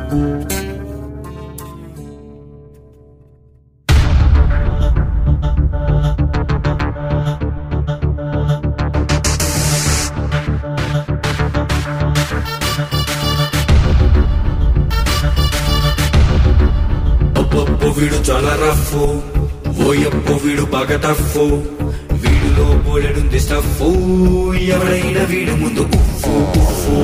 వీడు చాలా రఫ్, ఓయప్పో వీడు బాగా టఫ్, వీడిలో బోలెడుంది స్టఫ్, ఎవడైనా వీడి ముందు ఉఫ్ఫు ఉఫ్ఫు.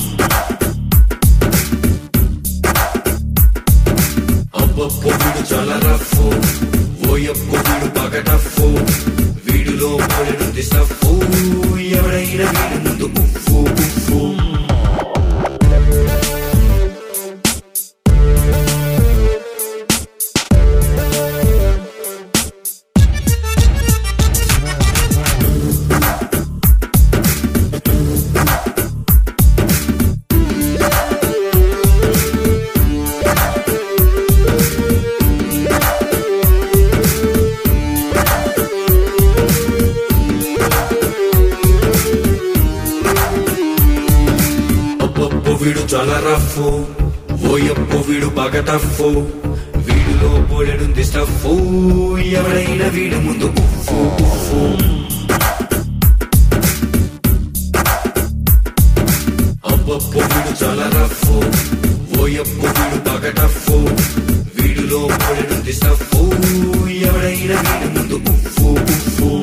అబ్బబ్బో వీడు చాలా రఫ్, ఓయప్పో వీడు బాగా టఫ్, వీడిలో బోలెడుంది స్టఫ్, ఎవడైనా వీడి ముందు ఉఫ్ఫు ఉఫ్ఫు. వీడు చాలా రఫ్, ఓయప్పో వీడు బాగా టఫ్, వీడిలో బోలెడుంది స్టఫ్, ఎవడైనా వీడి ముందు ఉఫ్ఫు ఉఫ్ఫు. అబ్బబ్బో వీడు చాలా రఫ్, ఓయప్పో వీడు బాగా టఫ్, వీడిలో బోలెడుంది స్టఫ్, ఎవడైనా వీడి ముందు ఉఫ్ఫు ఉఫ్ఫు.